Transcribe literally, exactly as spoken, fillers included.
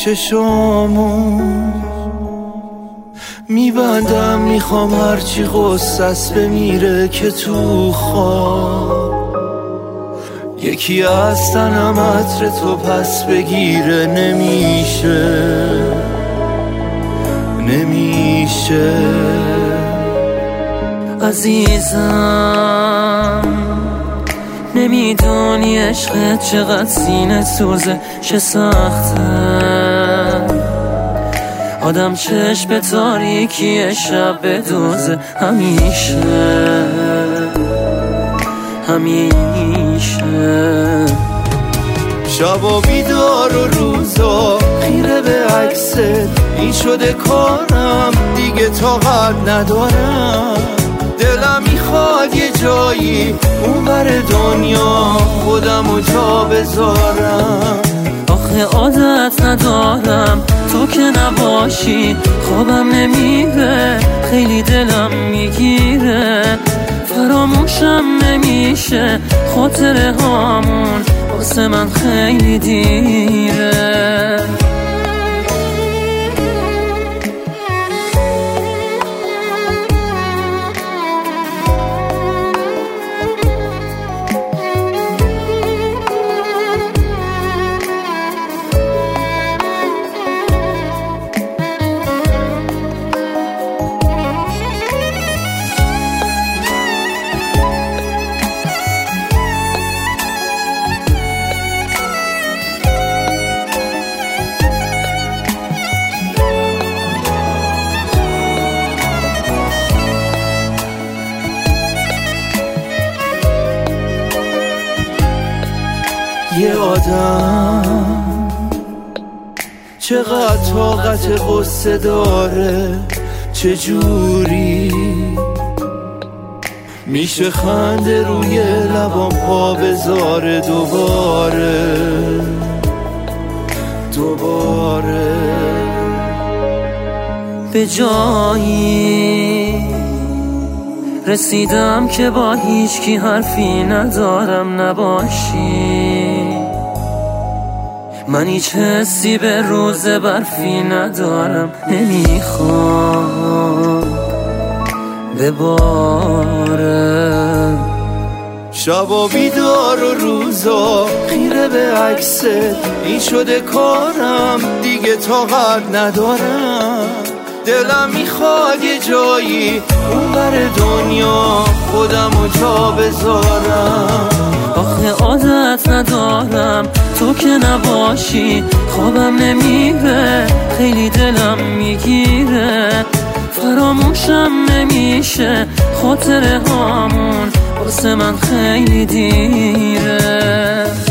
چشامو میبندم، میخوام هرچی غصص بمیره که تو خواب یکی از تنم عطر تو پس بگیره. نمیشه نمیشه عزیزم، نمیدونی عشقت چقدر سینه سوزه، چه سخته آدم چشم به تاریکی شب بدوزه. همیشه همیشه شبا بیدار و روزا خیره به عکست، این شده کارم دیگه طاقت ندارم. دلم میخواد یه جایی اون بر دنیا خودمو جا بذارم. آخه عادت ندارم تو که نباشی، خوابم نمیره، خیلی دلم میگیره، فراموشم نمیشه خاطره هامون، واسه من خیلی دیره. یه آدم چقدر طاقت غصه داره، چجوری میشه خنده روی لبام پا بذاره دوباره دوباره. به جایی رسیدم که با هیچ کی حرفی ندارم نباشی، من هیچ حسی به روز برفی ندارم، نمیخوام بباره. شبا بیدار و روزا خیره به عکست، این شده کارم دیگه طاقت ندارم. دلم میخواد یه جایی اون بر دنیا خودمو جا بذارم. آخه عادت ندارم تو که نباشی، خوابم نمیره، خیلی دلم میگیره، فراموشم نمیشه خاطره هامون، واسه من خیلی دیره.